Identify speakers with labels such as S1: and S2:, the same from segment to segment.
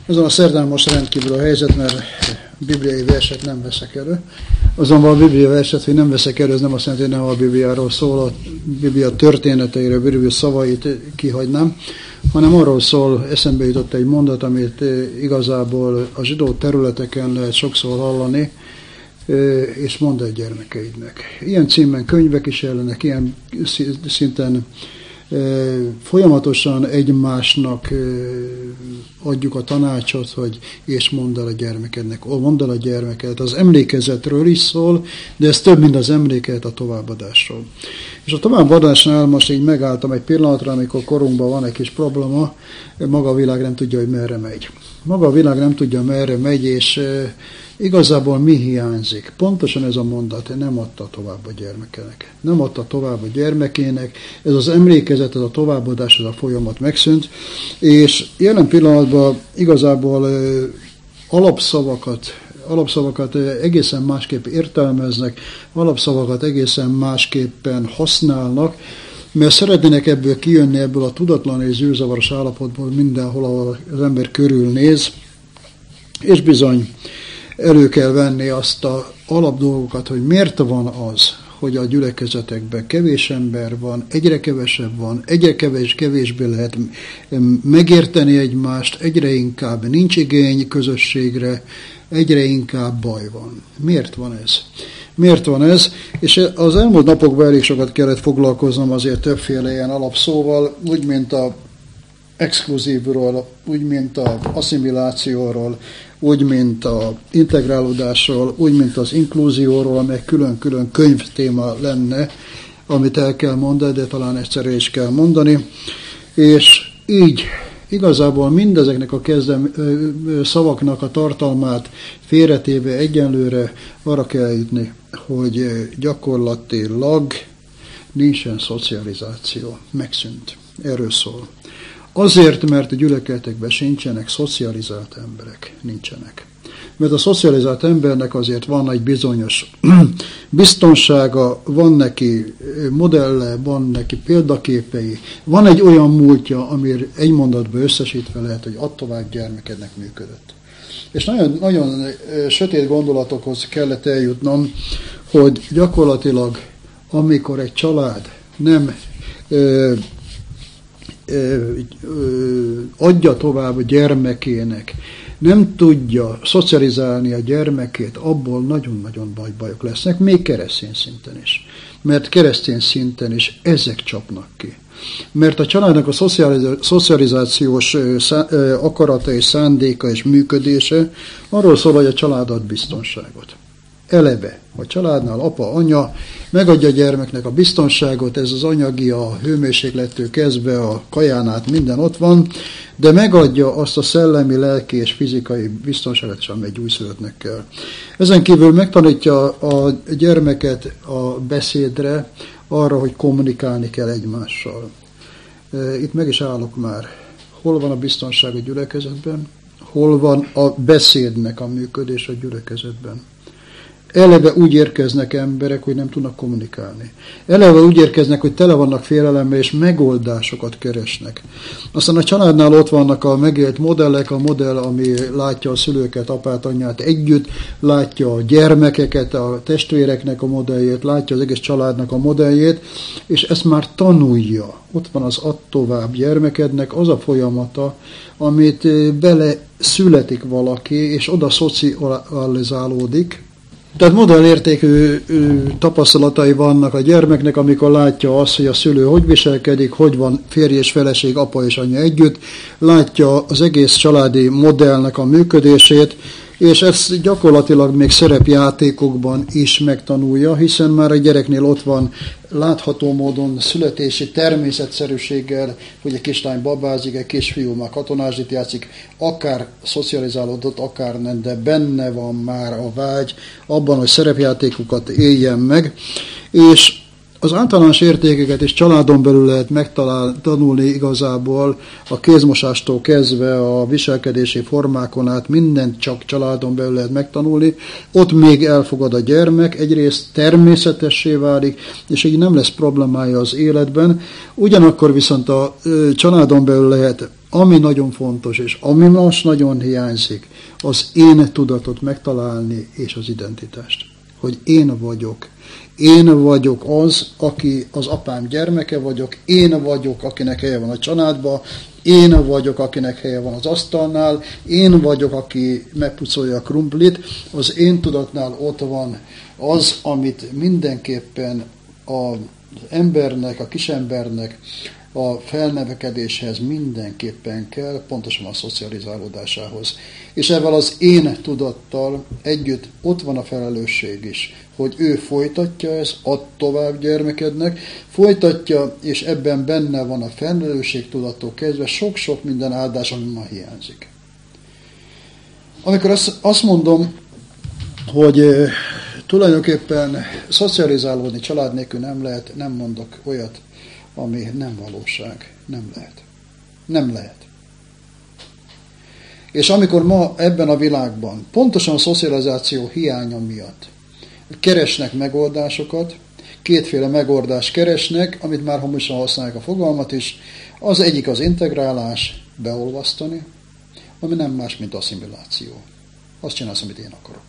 S1: Azon a szerdán most rendkívül a helyzet, mert bibliai verset nem veszek elő. Azonban a bibliai verset, hogy nem veszek elő, ez nem azt jelenti, hogy nem a Bibliáról szól, a Biblia történeteiről, a Biblia szavait kihagynám, hanem arról szól, eszembe jutott egy mondat, amit igazából a zsidó területeken lehet sokszor hallani, és mondd egy gyermekeidnek. Ilyen címen könyvek is jelennek, ilyen szinten folyamatosan egymásnak adjuk a tanácsot, hogy és mondd el a gyermekednek, mondd el a gyermeket. Az emlékezetről is szól, de ez több, mint az emlékezet, a továbbadásról. És a továbbadásnál most így megálltam egy pillanatra, amikor korunkban van egy kis probléma, maga a világ nem tudja, hogy merre megy. Maga a világ nem tudja, merre megy, és igazából mi hiányzik? Pontosan ez a mondat, nem adta tovább a gyermekének. Nem adta tovább a gyermekének, ez az emlékezet, ez a továbbadás, ez a folyamat megszűnt, és jelen pillanatban igazából alapszavakat egészen másképp értelmeznek, alapszavakat egészen másképpen használnak, mert szeretnének ebből kijönni, ebből a tudatlan és zűrzavaros állapotból mindenhol, ahol az ember körülnéz, és bizony elő kell venni azt az alapdolgokat, hogy miért van az, hogy a gyülekezetekben kevés ember van, egyre kevesebb van, egyre kevésbé lehet megérteni egymást, egyre inkább nincs igény közösségre, egyre inkább baj van. Miért van ez? Miért van ez? És az elmúlt napokban elég sokat kellett foglalkoznom azért többféle ilyen alapszóval, úgy, mint a exkluzívról, úgy, mint az asszimilációról, úgy, mint az integrálódásról, úgy, mint az inkluzióról, amely külön-külön könyvtéma lenne, amit el kell mondani, de talán egyszerre is kell mondani. És így igazából mindezeknek a szavaknak a tartalmát félretéve egyenlőre arra kell jutni, hogy gyakorlatilag nincsen szocializáció. Megszűnt. Erről szól. Azért, mert a gyülekezetekben sincsenek szocializált emberek. Nincsenek. Mert a szocializált embernek azért van egy bizonyos biztonsága, van neki modelle, van neki példaképei, van egy olyan múltja, amire egy mondatban összesítve lehet, hogy add tovább gyermekednek működött. És nagyon, nagyon sötét gondolatokhoz kellett eljutnom, hogy gyakorlatilag amikor egy család nem adja tovább a gyermekének, nem tudja szocializálni a gyermekét, abból nagyon-nagyon bajok lesznek, még keresztény szinten is. Mert keresztény szinten is ezek csapnak ki. Mert a családnak a szocializációs akarata és szándéka és működése arról szól, hogy a család ad biztonságot. Eleve a családnál apa, anya megadja a gyermeknek a biztonságot, ez az anyagi, a hőmérséklettől kezdve a kaján át minden ott van, de megadja azt a szellemi, lelki és fizikai biztonságot is, amely egy újszülöttnek kell. Ezen kívül megtanítja a gyermeket a beszédre, arra, hogy kommunikálni kell egymással. Itt meg is állok már. Hol van a biztonság a gyülekezetben? Hol van a beszédnek a működés a gyülekezetben? Eleve úgy érkeznek emberek, hogy nem tudnak kommunikálni. Eleve úgy érkeznek, hogy tele vannak félelemmel, és megoldásokat keresnek. Aztán a családnál ott vannak a megélt modellek, a modell, ami látja a szülőket, apát, anyát együtt, látja a gyermekeket, a testvéreknek a modelljét, látja az egész családnak a modelljét, és ezt már tanulja. Ott van az add tovább gyermekednek az a folyamata, amit bele születik valaki, és oda szocializálódik. Tehát modellértékű tapasztalatai vannak a gyermeknek, amikor látja azt, hogy a szülő hogy viselkedik, hogy van férj és feleség, apa és anya együtt, látja az egész családi modellnek a működését, és ezt gyakorlatilag még szerepjátékokban is megtanulja, hiszen már a gyereknél ott van látható módon születési természetszerűséggel, hogy egy kislány babázik, egy kisfiú már katonázsit játszik, akár szocializálódott, akár nem, de benne van már a vágy abban, hogy szerepjátékokat éljen meg, és az általános értékeket is családon belül lehet megtanulni igazából, a kézmosástól kezdve a viselkedési formákon át mindent csak családon belül lehet megtanulni. Ott még elfogad a gyermek, egyrészt természetessé válik, és így nem lesz problémája az életben. Ugyanakkor viszont a családon belül lehet ami nagyon fontos, és ami most nagyon hiányzik, az én tudatot megtalálni, és az identitást. Hogy én vagyok. Én vagyok az, aki az apám gyermeke vagyok, én vagyok, akinek helye van a családban, én vagyok, akinek helye van az asztalnál, én vagyok, aki megpucolja a krumplit, az én tudatnál ott van az, amit mindenképpen az embernek, a kisembernek a felnevekedéshez mindenképpen kell, pontosan a szocializálódásához. És ezzel az én tudattal együtt ott van a felelősség is, hogy ő folytatja ezt, ad tovább gyermekednek, folytatja, és ebben benne van a felelősség tudattól kezdve sok-sok minden áldás, ami ma hiányzik. Amikor azt mondom, hogy tulajdonképpen szocializálódni család nélkül nem lehet, nem mondok olyat, ami nem valóság. Nem lehet. Nem lehet. És amikor ma ebben a világban, pontosan a szocializáció hiánya miatt keresnek megoldásokat, kétféle megoldást keresnek, amit már hamosan használják a fogalmat is, az egyik az integrálás, beolvasztani, ami nem más, mint asszimiláció. Azt csinálsz, amit én akarok.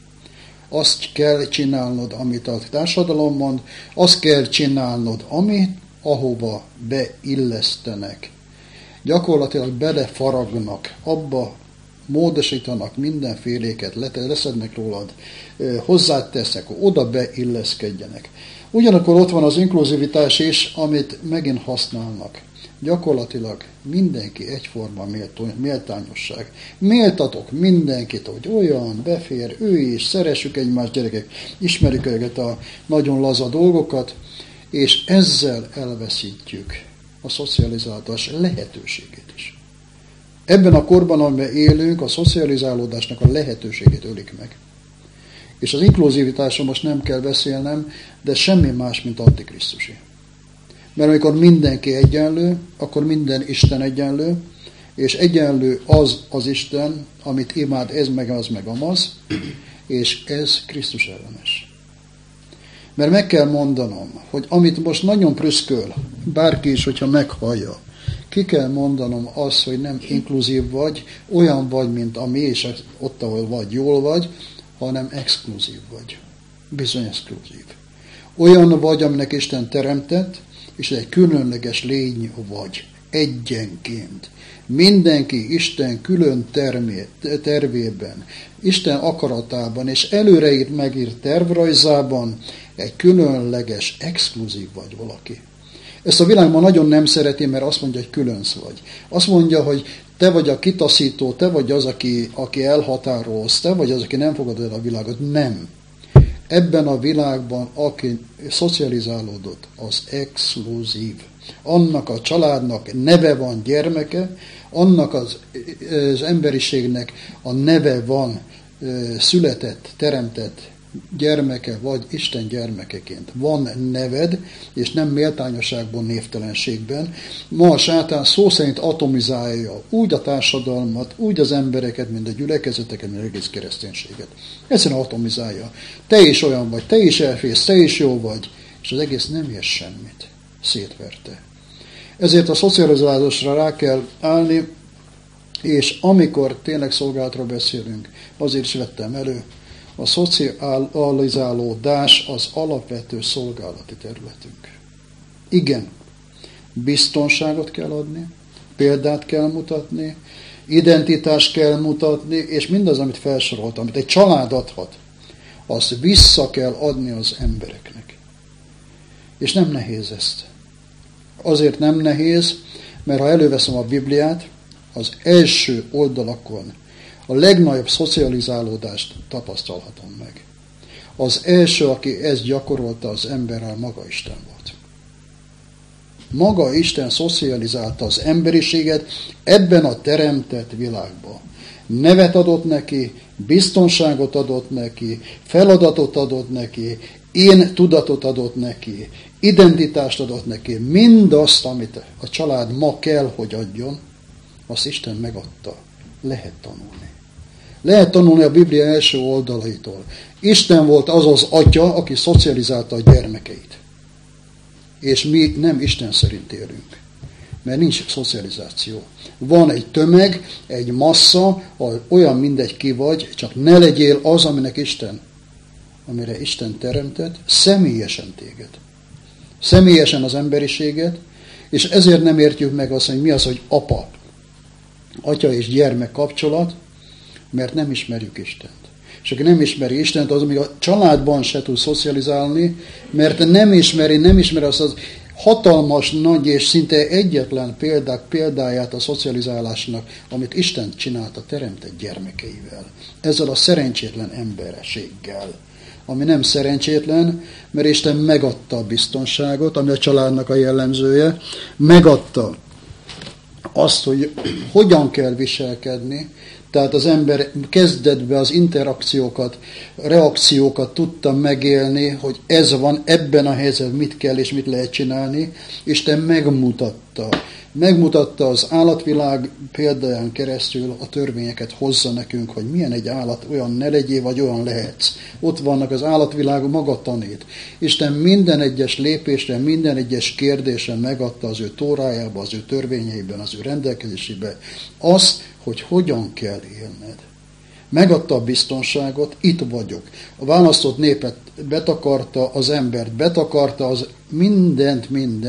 S1: Azt kell csinálnod, amit a társadalom mond, azt kell csinálnod, ahova beillesztenek. Gyakorlatilag belefaragnak, abba módosítanak mindenféléket, leszednek rólad, hozzátesznek, oda beilleszkedjenek. Ugyanakkor ott van az inkluzivitás is, amit megint használnak. Gyakorlatilag mindenki egyforma méltányosság. Méltatok mindenkit, hogy olyan, befér, ő is, szeressük egymást, gyerekek, ismerjük őket a nagyon laza dolgokat, és ezzel elveszítjük a szocializálódás lehetőségét is. Ebben a korban, amiben élünk, a szocializálódásnak a lehetőségét ölik meg. És az inkluzivitásról most nem kell beszélnem, de semmi más, mint antikrisztusi. Mert amikor mindenki egyenlő, akkor minden Isten egyenlő, és egyenlő az Isten, amit imád ez meg az meg amaz, és ez Krisztus ellenes. Mert meg kell mondanom, hogy amit most nagyon prüszköl, bárki is, hogyha meghallja, ki kell mondanom azt, hogy nem inkluzív vagy, olyan vagy, mint a mi, és ott, ahol vagy, jól vagy, hanem exkluzív vagy. Bizony exkluzív. Olyan vagy, aminek Isten teremtett, és egy különleges lény vagy, egyenként. Mindenki Isten külön tervében, Isten akaratában, és előreírt megírt tervrajzában egy különleges, exkluzív vagy valaki. Ezt a világ ma nagyon nem szereti, mert azt mondja, hogy különc vagy. Azt mondja, hogy te vagy a kitaszító, te vagy az, aki elhatárolsz, te vagy az, aki nem fogadod el a világot. Nem. Ebben a világban, aki szocializálódott, az exkluzív. Annak a családnak neve van gyermeke, annak az emberiségnek a neve van született, teremtett gyermeke, vagy Isten gyermekeként. Van neved, és nem méltányosságban, névtelenségben. Ma a sátán szó szerint atomizálja úgy a társadalmat, úgy az embereket, mint a gyülekezeteket, mint az egész kereszténységet. Egyszerűen atomizálja. Te is olyan vagy, te is elfész, te is jó vagy, és az egész nem ér semmit. Szétverte. Ezért a szocializálásra rá kell állni, és amikor tényleg szolgálatról beszélünk, azért is vettem elő, a szocializálódás az alapvető szolgálati területünk. Igen, biztonságot kell adni, példát kell mutatni, identitást kell mutatni, és mindaz, amit felsoroltam, amit egy család adhat, azt vissza kell adni az embereknek. És nem nehéz ezt. Azért nem nehéz, mert ha előveszem a Bibliát, az első oldalakon a legnagyobb szocializálódást tapasztalhatom meg. Az első, aki ezt gyakorolta az emberrel, maga Isten volt. Maga Isten szocializálta az emberiséget ebben a teremtett világban. Nevet adott neki, biztonságot adott neki, feladatot adott neki, én tudatot adott neki, identitást adott neki, mindazt, amit a család ma kell, hogy adjon, azt Isten megadta. Lehet tanulni. Lehet tanulni a Biblia első oldalaitól. Isten volt az az atya, aki szocializálta a gyermekeit. És mi nem Isten szerint élünk. mert nincs szocializáció. Van egy tömeg, egy massza, olyan mindegy ki vagy, csak ne legyél az, amire Isten teremtett, személyesen téged. Személyesen az emberiséget, és ezért nem értjük meg azt, hogy mi az, hogy atya és gyermek kapcsolat, mert nem ismerjük Istent. És aki nem ismeri Istent, az még a családban se tud szocializálni, mert nem ismeri azt az hatalmas, nagy és szinte egyetlen példáját a szocializálásnak, amit Isten csinált a teremtett gyermekeivel. Ezzel a szerencsétlen emberséggel. Ami nem szerencsétlen, mert Isten megadta a biztonságot, ami a családnak a jellemzője, megadta azt, hogy hogyan kell viselkedni, tehát az ember kezdetben az interakciókat, reakciókat tudta megélni, hogy ez van, ebben a helyzetben mit kell és mit lehet csinálni. Isten megmutatta. Megmutatta az állatvilág példáján keresztül, a törvényeket hozza nekünk, hogy milyen egy állat, olyan ne legyél, vagy olyan lehetsz. Ott vannak, az állatvilág maga tanít. Isten minden egyes lépésre, minden egyes kérdésre megadta az ő tórájába, az ő törvényeiben, az ő rendelkezésében azt, hogy hogyan kell élned. Megadta a biztonságot, itt vagyok. A választott népet betakarta, az embert betakarta, az mindent.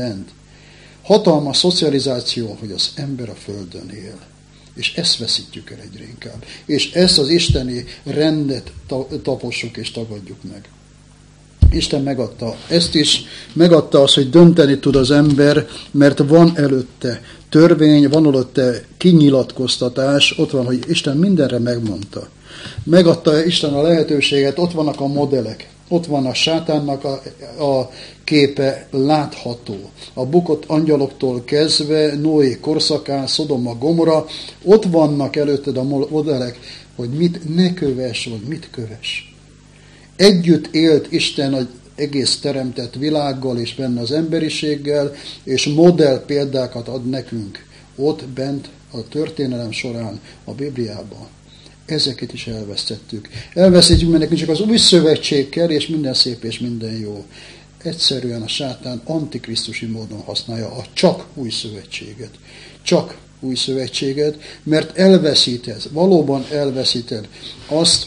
S1: Hatalmas szocializáció, hogy az ember a földön él. És ezt veszítjük el egyre inkább. És ezt az isteni rendet tapossuk és tagadjuk meg. Isten megadta ezt is, megadta azt, hogy dönteni tud az ember, mert van előtte törvény, van előtte kinyilatkoztatás, ott van, hogy Isten mindenre megmondta. Megadta Isten a lehetőséget, ott vannak a modellek. Ott van a sátánnak a képe látható. A bukott angyaloktól kezdve, Noé korszakán, Szodoma, Gomora, ott vannak előtted a modellek, hogy mit ne kövess, vagy mit kövess. Együtt élt Isten az egész teremtett világgal és benne az emberiséggel, és modell példákat ad nekünk ott bent a történelem során a Bibliában. Ezeket is elvesztettük. Elvesztettük, mert nekünk csak az új szövetség kell, és minden szép és minden jó. Egyszerűen a sátán antikrisztusi módon használja a csak új szövetséget. Csak új szövetséget, mert elveszíted, valóban elveszíted azt,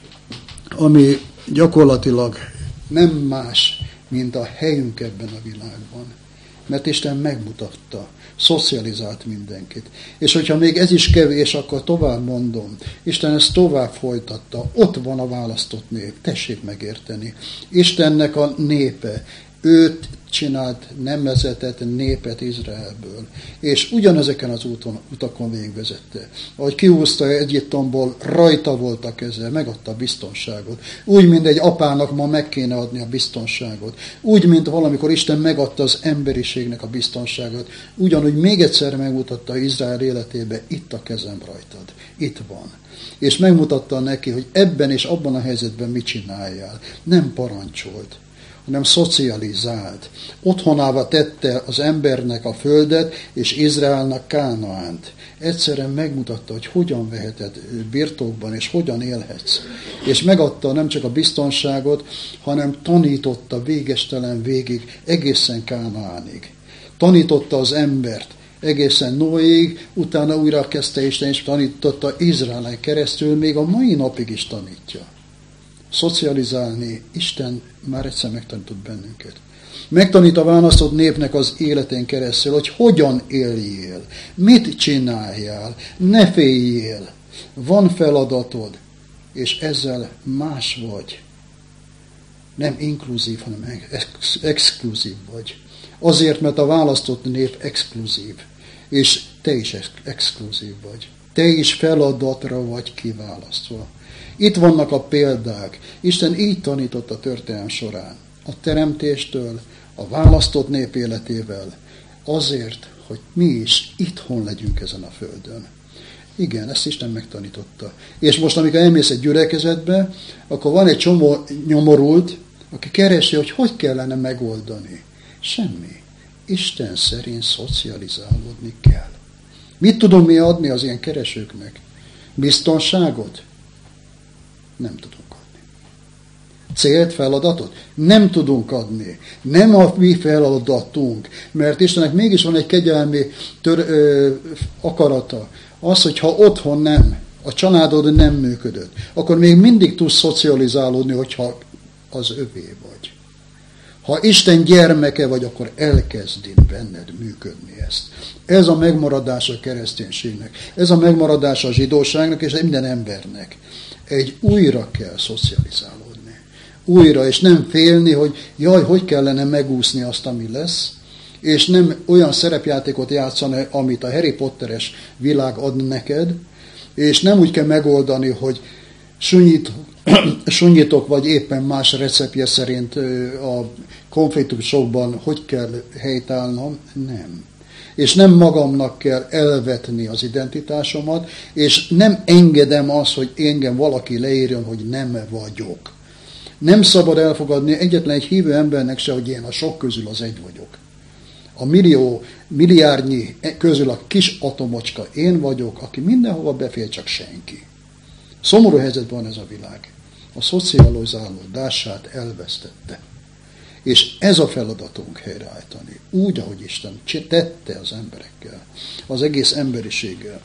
S1: ami gyakorlatilag nem más, mint a helyünk ebben a világban. Mert Isten megmutatta, szocializált mindenkit. És hogyha még ez is kevés, akkor tovább mondom. Isten ezt tovább folytatta. Ott van a választott nép. Tessék megérteni. Istennek a népe. Őt csinált nemezetet, népet Izraelből. És ugyanezeken az utakon végigvezette. Ahogy kihúzta Egyiptomból, rajta volt a keze, megadta a biztonságot. Úgy, mint egy apának ma meg kéne adni a biztonságot. Úgy, mint valamikor Isten megadta az emberiségnek a biztonságot. Ugyanúgy még egyszer megmutatta Izrael életébe, itt a kezem rajtad. Itt van. És megmutatta neki, hogy ebben és abban a helyzetben mit csináljál. Nem parancsolt, hanem szocializált. Otthonába tette az embernek a földet, és Izraelnek Kánaánt. Egyszerűen megmutatta, hogy hogyan veheted birtokban, és hogyan élhetsz. És megadta nem csak a biztonságot, hanem tanította végestelen végig, egészen Kánaánig. Tanította az embert, egészen Noéig, utána újra kezdte Isten, és tanította Izraelen keresztül, még a mai napig is tanítja. Szocializálni Isten már egyszer megtanított bennünket. Megtanít a választott népnek az életén keresztül, hogy hogyan éljél, mit csináljál, ne féljél, van feladatod, és ezzel más vagy. Nem inkluzív, hanem exkluzív vagy. Azért, mert a választott nép exkluzív, és te is exkluzív vagy. Te is feladatra vagy kiválasztva. Itt vannak a példák. Isten így tanított a történelem során. A teremtéstől, a választott nép életével. Azért, hogy mi is itthon legyünk ezen a földön. Igen, ezt Isten megtanította. És most, amikor elmész egy gyülekezetbe, akkor van egy csomó nyomorult, aki keresi, hogy kellene megoldani. Semmi. Isten szerint szocializálódni kell. Mit tudom mi adni az ilyen keresőknek? Biztonságot? Nem tudunk adni. célt, feladatot? Nem tudunk adni. Nem a mi feladatunk. Mert Istennek mégis van egy kegyelmi akarata. Az, hogyha otthon nem, a családod nem működött, akkor még mindig tudsz szocializálódni, hogyha az övé vagy. Ha Isten gyermeke vagy, akkor elkezdi benned működni ezt. Ez a megmaradása a kereszténységnek. Ez a megmaradása a zsidóságnak és minden embernek. Újra kell szocializálódni. Újra, és nem félni, hogy jaj, hogy kellene megúszni azt, ami lesz, és nem olyan szerepjátékot játszani, amit a Harry Potteres világ ad neked, és nem úgy kell megoldani, hogy sunyitok, vagy éppen más receptje szerint a konfliktusokban hogy kell helytállnom, nem. És nem magamnak kell elvetni az identitásomat, és nem engedem azt, hogy engem valaki leírjon, hogy nem vagyok. Nem szabad elfogadni egyetlen egy hívő embernek se, hogy én a sok közül az egy vagyok. A milliárdnyi közül a kis atomocska én vagyok, aki mindenhova befér, csak senki. Szomorú helyzetben van ez a világ. A szocializálódását elvesztette. És ez a feladatunk helyreállítani. Úgy, ahogy Isten tette az emberekkel, az egész emberiséggel.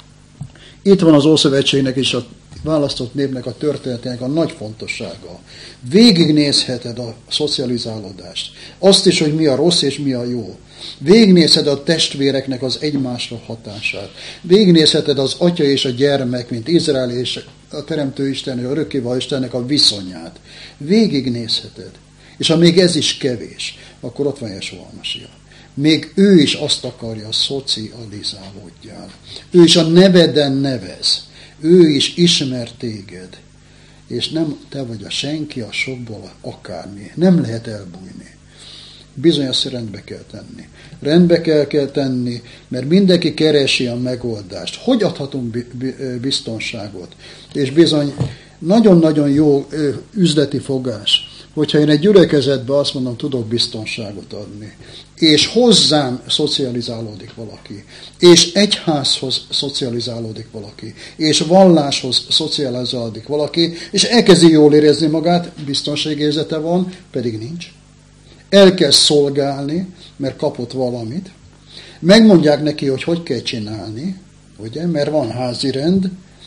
S1: Itt van az Ószövetségnek és a választott népnek a történetének a nagy fontossága. Végignézheted a szocializálódást. Azt is, hogy mi a rossz és mi a jó. Végignézheted a testvéreknek az egymásra hatását. Végignézheted az atya és a gyermek, mint Izrael és a Teremtő Isten, a Örökkévaló Istennek a viszonyát. Végignézheted. És ha még ez is kevés, akkor ott van Jesúa Masiha. Még ő is azt akarja, szocializálódjál. Ő is a neveden nevez. Ő is ismer téged. És nem te vagy a senki, a sokból akármi. Nem lehet elbújni. Bizony azt rendbe kell tenni. Rendbe kell tenni, mert mindenki keresi a megoldást. Hogy adhatunk biztonságot? És bizony nagyon-nagyon jó üzleti fogás, hogyha én egy gyülekezetben azt mondom, tudok biztonságot adni, és hozzám szocializálódik valaki, és egyházhoz szocializálódik valaki, és valláshoz szocializálódik valaki, és elkezdi jól érezni magát, biztonságérzete van, pedig nincs. Elkezd szolgálni, mert kapott valamit. Megmondják neki, hogy kell csinálni, ugye, mert van házi rend,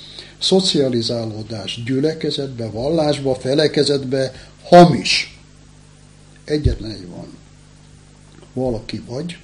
S1: szocializálódás gyülekezetbe, vallásba, felekezetbe, hamis. Egyetlen egy van. Valaki vagy.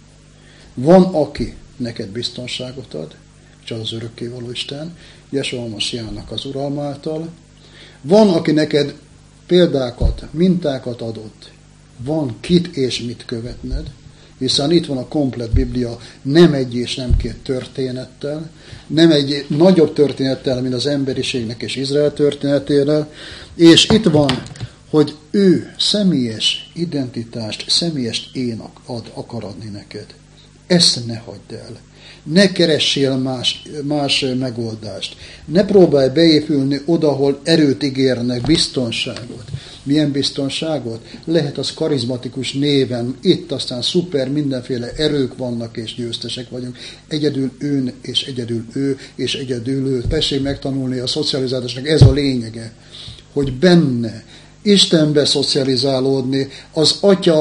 S1: Van, aki neked biztonságot ad, csak az Örökkévaló Isten, Jesúa Masihának az uralma által. Van, aki neked példákat, mintákat adott. Van kit és mit követned, hiszen itt van a komplett Biblia, nem egy és nem két történettel, nem egy nagyobb történettel, mint az emberiségnek és Izrael történetével, és itt van, hogy ő személyes identitást, személyes én akar adni neked. Ezt ne hagyd el. Ne keressél más megoldást. Ne próbálj beépülni oda, ahol erőt ígérnek, biztonságot. Milyen biztonságot? Lehet az karizmatikus néven, itt aztán szuper, mindenféle erők vannak és győztesek vagyunk. Egyedül ön és egyedül ő és egyedül ő. Tessék megtanulni a szocializálásnak, ez a lényege, hogy benne, Istenbe szocializálódni, az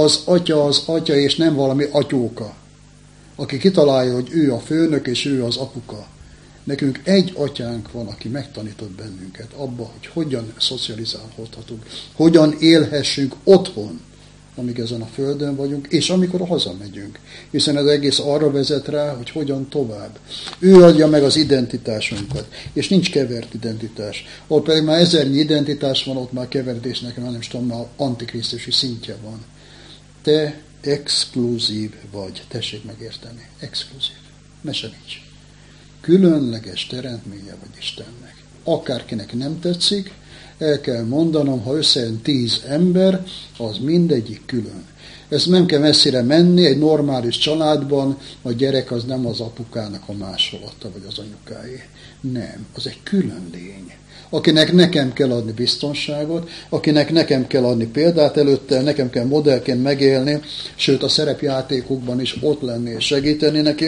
S1: atya, és nem valami atyóka, aki kitalálja, hogy ő a főnök, és ő az apuka. Nekünk egy atyánk van, aki megtanított bennünket abba, hogy hogyan szocializálódhatunk, hogyan élhessünk otthon, amíg ezen a földön vagyunk, és amikor hazamegyünk. Hiszen ez egész arra vezet rá, hogy hogyan tovább. Ő adja meg az identitásunkat, és nincs kevert identitás. Ott pedig már 1000 identitás van, ott már keveredésnek, már nem is tudom, már antikrisztusi szintje van. Te exkluzív vagy, tessék megérteni, exkluzív. Mese nincs. Különleges teremtménye vagy Istennek. Akárkinek nem tetszik, el kell mondanom, ha összejön 10 ember, az mindegyik külön. Ezt nem kell messzire menni, egy normális családban a gyerek az nem az apukának a másolata, vagy az anyukáé. Nem, az egy külön lény. Akinek nekem kell adni biztonságot, akinek nekem kell adni példát előtte, nekem kell modellként megélni, sőt a szerepjátékokban is ott lenni és segíteni neki.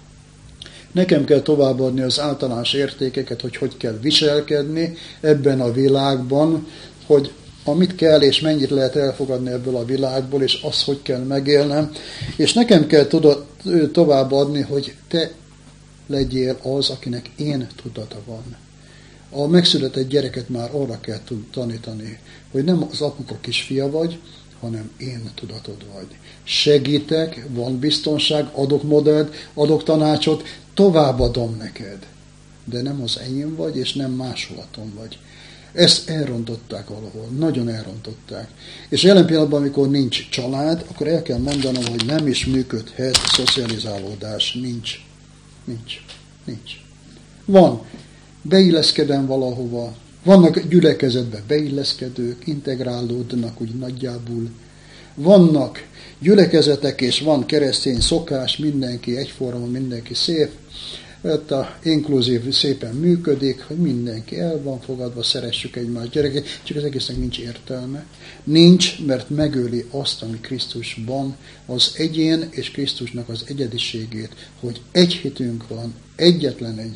S1: Nekem kell továbbadni az általános értékeket, hogy kell viselkedni ebben a világban, hogy amit kell, és mennyit lehet elfogadni ebből a világból, és azt, hogy kell megélnem, és nekem kell továbbadni, hogy te legyél az, akinek én tudata van. A megszületett gyereket már arra kell tanítani, hogy nem az apuka kisfia vagy, hanem én tudatod vagy. Segítek, van biztonság, adok modellt, adok tanácsot, továbbadom neked. De nem az enyém vagy, és nem másolatom vagy. Ezt elrontották valahol, nagyon elrontották. És jelen pillanatban, amikor nincs család, akkor el kell mondanom, hogy nem is működhet szocializálódás. Nincs. Van. Beilleszkedem valahova. Vannak gyülekezetben beilleszkedők, integrálódnak úgy nagyjából. Vannak gyülekezetek, és van keresztény szokás, mindenki egyforma, mindenki szép. Ott a inkluzív szépen működik, hogy mindenki el van fogadva, szeressük egymást gyerekek, csak az egésznek nincs értelme. Nincs, mert megöli azt, ami Krisztusban, az egyén és Krisztusnak az egyediségét, hogy egy hitünk van, egyetlen egy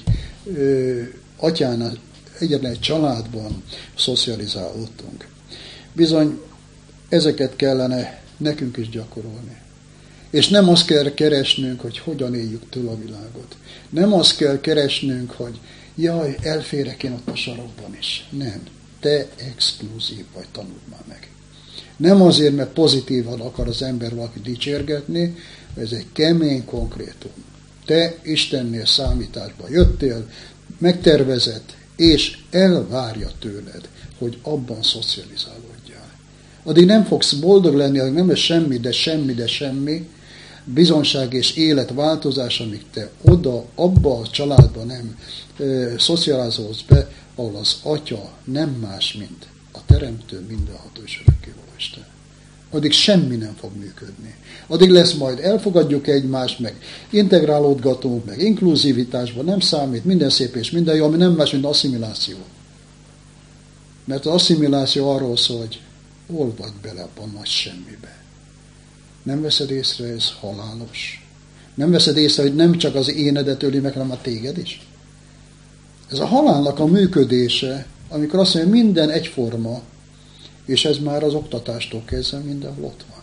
S1: atyánál, egyetlen egy családban szocializálódtunk. Bizony, ezeket kellene nekünk is gyakorolni. És nem azt kell keresnünk, hogy hogyan éljük túl a világot. Nem azt kell keresnünk, hogy jaj, elférek én ott a sarokban is. Nem. Te exkluzív vagy, tanuld már meg. Nem azért, mert pozitívan akar az ember valaki dicsérgetni, ez egy kemény konkrétum. Te Istennél számításba jöttél, megtervezett, és elvárja tőled, hogy abban szocializálódjál. Addig nem fogsz boldog lenni, addig nem lesz semmi, bizonság és életváltozás, amíg te abba a családba nem szocializálódsz be, ahol az Atya nem más, mint a Teremtő, mindenható és örökkévaló Isten. Addig semmi nem fog működni. Addig lesz majd, elfogadjuk egymást, meg integrálódgatunk, meg inkluzivitásban nem számít, minden szép és minden jó, ami nem más, mint asszimiláció. Mert az asszimiláció arról szól, hogy olvad bele abban nagy semmibe. Nem veszed észre, ez halálos. Nem veszed észre, hogy nem csak az énedet öli meg, hanem a téged is. Ez a halálnak a működése, amikor azt mondja, minden egyforma, és ez már az oktatástól kezdve mindenhol ott van.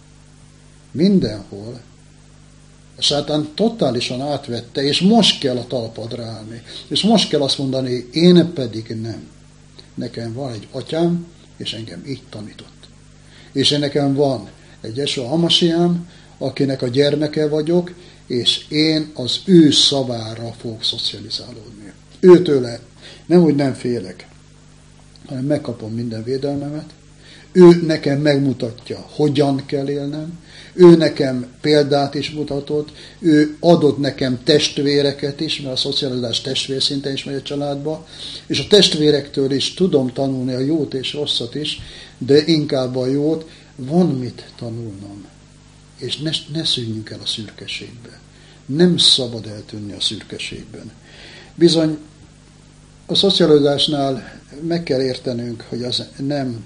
S1: Mindenhol. A sátán totálisan átvette, és most kell a talpadra állni. És most kell azt mondani, én pedig nem. Nekem van egy atyám, és engem így tanított. És nekem van egy Jesua Hamasiám, akinek a gyermeke vagyok, és én az ő szavára fogok szocializálódni. Őtőle nem, hogy nem félek, hanem megkapom minden védelmemet. Ő nekem megmutatja, hogyan kell élnem. Ő nekem példát is mutatott. Ő adott nekem testvéreket is, mert a szocializálás testvérszinten is megy a családba. És a testvérektől is tudom tanulni a jót és rosszat is, de inkább a jót. Van mit tanulnom. És ne szűnjünk el a szürkeségbe. Nem szabad eltűnni a szürkeségben. Bizony, a szocializálásnál meg kell értenünk, hogy az nem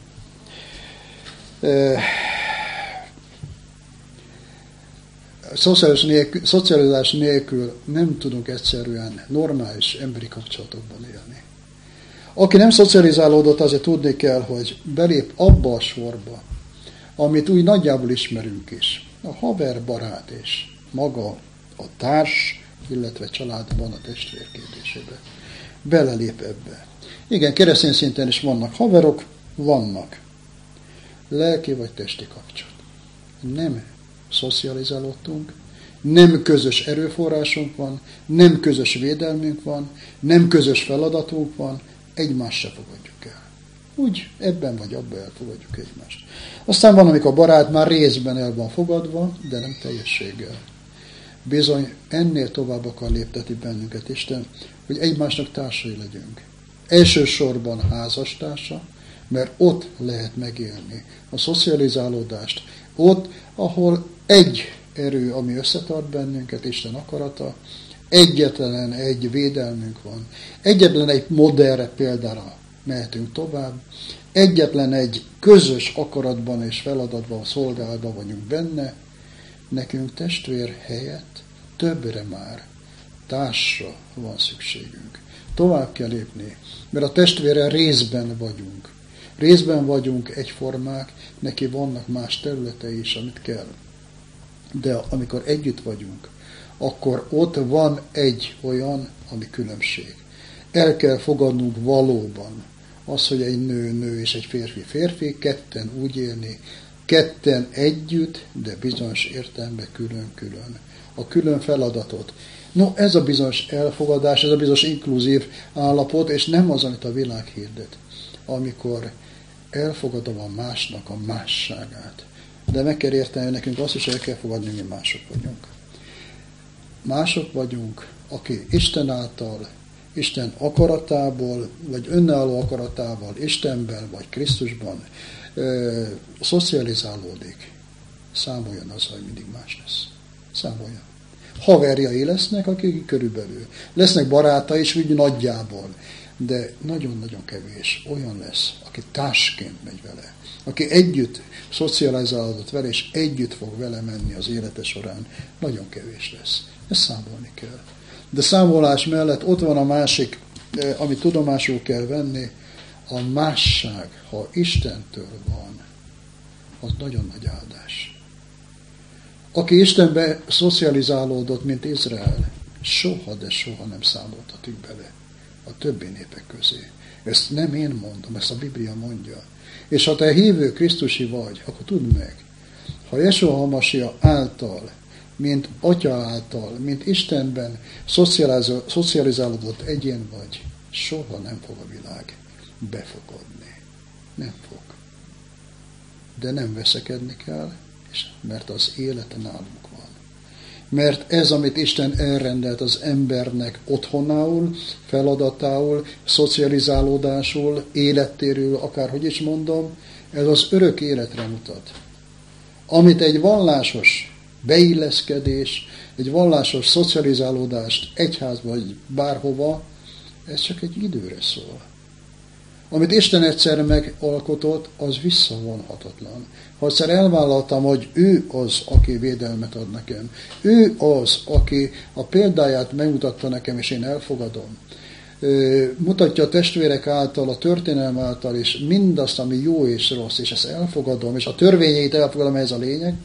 S1: szocializálás nélkül nem tudunk egyszerűen normális emberi kapcsolatokban élni. Aki nem szocializálódott, azért tudni kell, hogy belép abba a sorba, amit úgy nagyjából ismerünk is. A haver, barát és maga a társ, illetve családban a testvér kérdésébe. Belelép ebbe. Igen, keresztény szinten is vannak haverok, vannak. Lelki vagy testi kapcsolat. Nem szocializálódtunk, nem közös erőforrásunk van, nem közös védelmünk van, nem közös feladatunk van, egymást se fogadjuk el. Úgy ebben vagy abban elfogadjuk egymást. Aztán van, amikor a barát már részben el van fogadva, de nem teljességgel. Bizony ennél tovább akar léptetni bennünket Isten, hogy egymásnak társai legyünk. Elsősorban házastársa, mert ott lehet megélni a szocializálódást. Ott, ahol egy erő, ami összetart bennünket, Isten akarata, egyetlen egy védelmünk van, egyetlen egy modellre példára mehetünk tovább, egyetlen egy közös akaratban és feladatban, szolgálatban vagyunk benne, nekünk testvér helyett többre már társra van szükségünk. Tovább kell lépni, mert a testvérrel részben vagyunk. Részben vagyunk egyformák, neki vannak más területei is, amit kell. De amikor együtt vagyunk, akkor ott van egy olyan, ami különbség. El kell fogadnunk valóban az, hogy egy nő és egy férfi, ketten úgy élni, ketten együtt, de bizonyos értelemben külön-külön. A külön feladatot. No, ez a bizonyos elfogadás, ez a bizonyos inkluzív állapot, és nem az, amit a világ hirdet, amikor elfogadom a másnak a másságát. De meg kell érteni, nekünk azt is el kell fogadni, hogy mi mások vagyunk. Mások vagyunk, aki Isten által, Isten akaratából, vagy önálló akaratával, Istenben, vagy Krisztusban szocializálódik. Számoljon azzal, hogy mindig más lesz. Számoljon. Haverjai lesznek, akik körülbelül. Lesznek barátai is, úgy nagyjából. De nagyon-nagyon kevés olyan lesz, aki társként megy vele. Aki együtt szocializálódott vele, és együtt fog vele menni az élete során. Nagyon kevés lesz. Ezt számolni kell. De számolás mellett ott van a másik, amit tudomásul kell venni, a másság, ha Istentől van, az nagyon nagy áldás. Aki Istenbe szocializálódott, mint Izrael, soha, de soha nem számoltatik bele a többi népek közé. Ezt nem én mondom, ezt a Biblia mondja. És ha te hívő Krisztusi vagy, akkor tudd meg, ha Jesúa Hamasia által, mint Atya által, mint Istenben szocializálódott egyén vagy, soha nem fog a világ befogadni. Nem fog. De nem veszekedni kell, mert az élete nálunk van. Mert ez, amit Isten elrendelt az embernek otthonául, feladatául, szocializálódásul, élettérül, akárhogy is mondom, ez az örök életre mutat. Amit egy vallásos beilleszkedés, egy vallásos szocializálódást egyházba vagy bárhova, ez csak egy időre szól. Amit Isten egyszer megalkotott, az visszavonhatatlan. Ha egyszer elvállaltam, hogy ő az, aki védelmet ad nekem, ő az, aki a példáját megmutatta nekem, és én elfogadom, mutatja a testvérek által, a történelem által, és mindazt, ami jó és rossz, és ezt elfogadom, és a törvényeit elfogadom, ez a lényeg,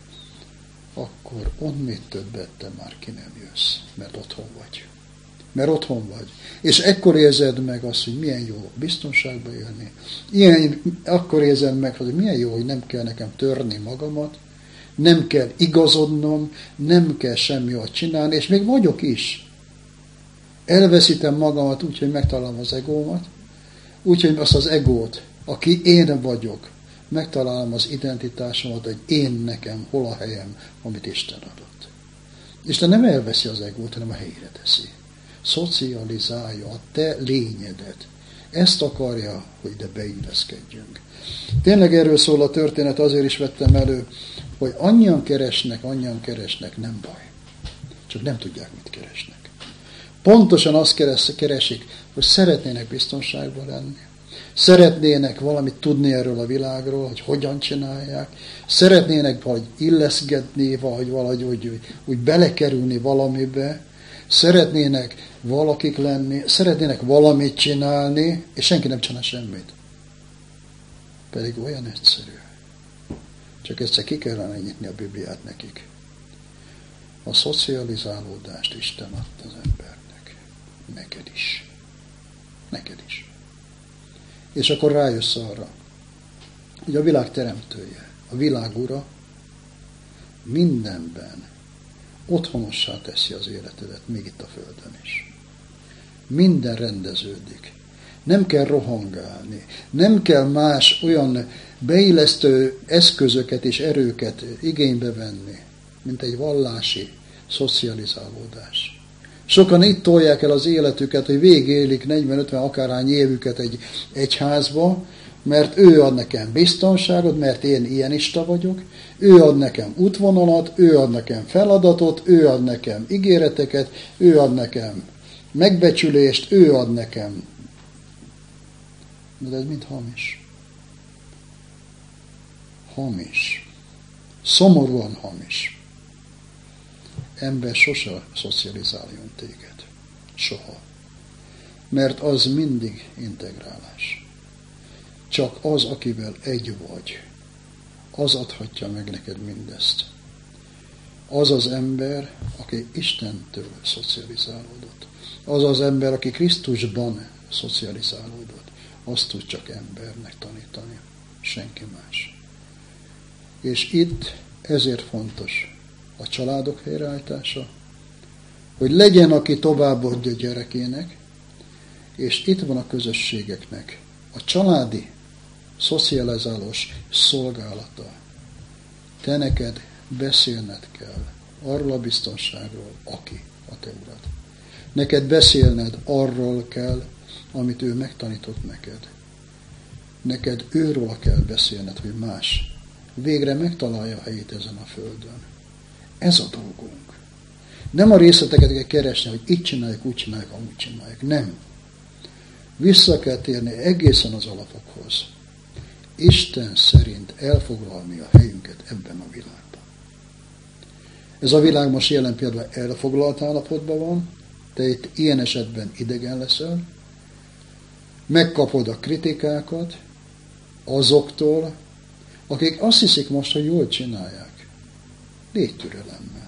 S1: akkor onnét többet te már ki nem jössz, mert otthon vagy. Mert otthon vagy. És ekkor érzed meg azt, hogy milyen jó biztonságba élni. Akkor érzed meg, hogy milyen jó, hogy nem kell nekem törni magamat, nem kell igazodnom, nem kell semmi olyat csinálni, és még vagyok is. Elveszítem magamat úgy, hogy megtalálom az egómat, úgy, hogy azt az egót, aki én vagyok, megtalálom az identitásomat, hogy én nekem hol a helyem, amit Isten adott. Isten nem elveszi az egót, hanem a helyére teszi. Szocializálja a te lényedet. Ezt akarja, hogy ide beilleszkedjünk. Tényleg erről szól a történet, azért is vettem elő, hogy annyian keresnek, nem baj. Csak nem tudják, mit keresnek. Pontosan azt keresik, hogy szeretnének biztonságban lenni. Szeretnének valamit tudni erről a világról, hogy hogyan csinálják. Szeretnének vagy illeszkedni, vagy valahogy úgy belekerülni valamibe. Szeretnének valakik lenni, szeretnének valamit csinálni, és senki nem csinál semmit. Pedig olyan egyszerű. Csak egyszer ki kellene nyitni a Bibliát nekik. A szocializálódást Isten adta az embernek. Neked is. Neked is. És akkor rájössz arra, hogy a világ teremtője, a világ ura mindenben otthonossá teszi az életedet, még itt a földön is. Minden rendeződik. Nem kell rohangálni. Nem kell más olyan beillesztő eszközöket és erőket igénybe venni, mint egy vallási szocializálódás. Sokan itt tolják el az életüket, hogy végigélik 40-50 akárhány évüket egy egyházba, mert ő ad nekem biztonságot, mert én ilyenista vagyok, ő ad nekem útvonalat, ő ad nekem feladatot, ő ad nekem ígéreteket, ő ad nekem megbecsülést, ő ad nekem. De ez mind hamis. Hamis. Szomorúan hamis. Ember sose szocializáljon téged. Soha. Mert az mindig integrálás. Csak az, akivel egy vagy, az adhatja meg neked mindezt. Az az ember, aki Istentől szocializálódott. Az az ember, aki Krisztusban szocializálódott. Azt tud csak embernek tanítani. Senki más. És itt ezért fontos a családok helyreállítása, hogy legyen, aki továbbadja gyerekének, és itt van a közösségeknek a családi, szocializálós szolgálata. Te neked beszélned kell arról a biztonságról, aki a te urad. Neked beszélned arról kell, amit ő megtanított neked. Neked őről kell beszélned, hogy más végre megtalálja a helyét ezen a földön. Ez a dolgunk. Nem a részleteket kell keresni, hogy itt csináljuk, úgy csináljuk, amúgy csináljuk. Nem. Vissza kell térni egészen az alapokhoz. Isten szerint elfoglalni a helyünket ebben a világban. Ez a világ most jelen például elfoglalt állapotban van, te itt ilyen esetben idegen leszel, megkapod a kritikákat azoktól, akik azt hiszik most, hogy jól csinálják. Légy türelemmel.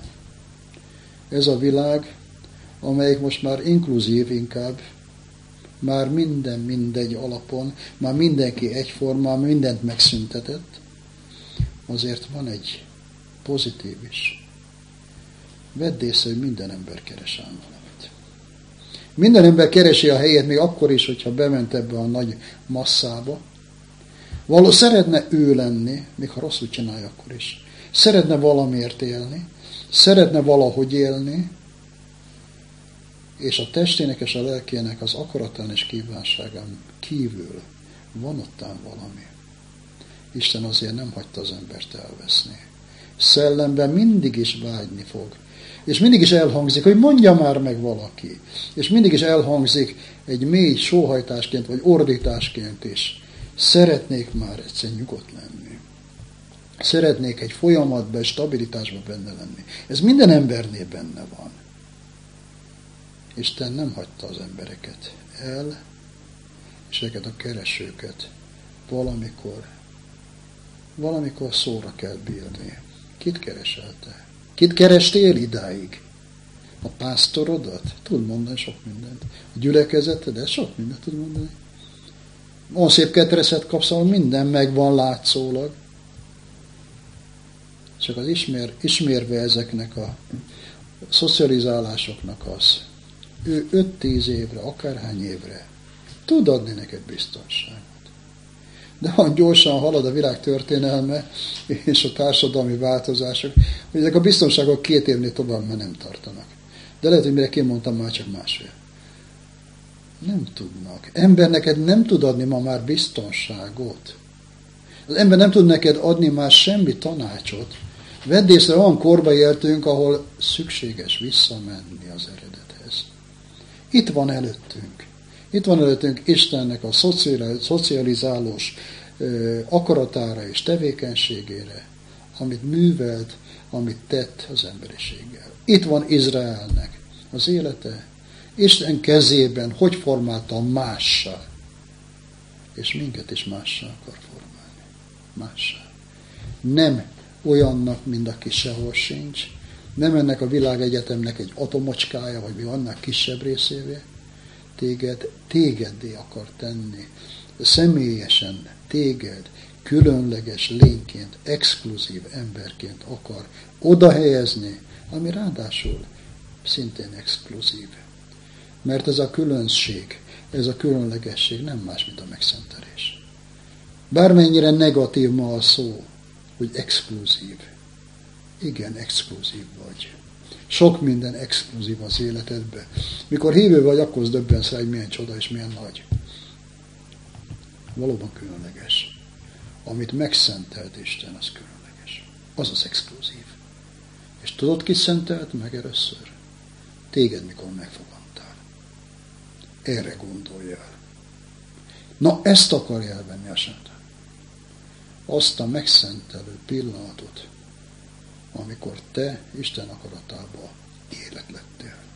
S1: Ez a világ, amelyik most már inkluzív inkább, már minden mindegy alapon, már mindenki egyforma, mindent megszüntetett, azért van egy pozitív is. Vedd észre, hogy minden ember keres ám valamit. Minden ember keresi a helyét, még akkor is, hogyha bement ebbe a nagy masszába. Szeretne ő lenni, még ha rosszul csinálja, akkor is. Szeretne valamiért élni, szeretne valahogy élni, és a testének és a lelkének az akaratán és kívánságán kívül van ottán valami. Isten azért nem hagyta az embert elveszni. Szellemben mindig is vágyni fog. És mindig is elhangzik, hogy mondja már meg valaki. És mindig is elhangzik egy mély sóhajtásként, vagy ordításként is. Szeretnék már egyszer nyugodt lenni. Szeretnék egy folyamatban, egy stabilitásban benne lenni. Ez minden embernél benne van. Isten nem hagyta az embereket el, és ezeket a keresőket valamikor szóra kell bírni. Kit keresel te? Kit kerestél idáig? A pásztorodat? Tud mondani sok mindent. A gyülekezetedet? Sok mindent tud mondani. Olyan szép ketreszet kapsz, ahol minden megvan látszólag. Csak az ismérve ezeknek a szocializálásoknak az, ő 5-10 évre, akárhány évre tud adni neked biztonságot. De olyan gyorsan halad a világ történelme és a társadalmi változások, hogy ezek a biztonságok 2 évnél tovább már nem tartanak. De lehet, hogy mire kimondtam, már csak másfél. Nem tudnak. Ember neked nem tud adni ma már biztonságot. Az ember nem tud neked adni már semmi tanácsot. Vedd észre, olyan korba éltünk, ahol szükséges visszamenni az eredethez. Itt van előttünk. Itt van előttünk Istennek a szocializálós akaratára és tevékenységére, amit művelt, amit tett az emberiséggel. Itt van Izraelnek az élete, Isten kezében hogy formálta mássá, és minket is mássá akar formálni. Mássá. Nem olyannak, mint aki sehol sincs, nem ennek a világegyetemnek egy atomocskája, vagy mi annak kisebb részévé, tégeddé akar tenni, személyesen téged különleges lényként, exkluzív emberként akar oda helyezni, ami ráadásul szintén exkluzív. Mert ez a különbség, ez a különlegesség nem más, mint a megszentelés. Bármennyire negatív ma a szó, hogy exkluzív. Igen, exkluzív vagy. Sok minden exkluzív az életedben. Mikor hívő vagy, akkor döbbensz rá, hogy milyen csoda és milyen nagy. Valóban különleges. Amit megszentelt Isten, az különleges. Az az exkluzív. És tudod, ki szentelt meg először? Téged, mikor megfogadtál. Erre gondolj el. Na, ezt akarja elvenni a sátán. Azt a megszentelő pillanatot, amikor te Isten akaratába élet lettél.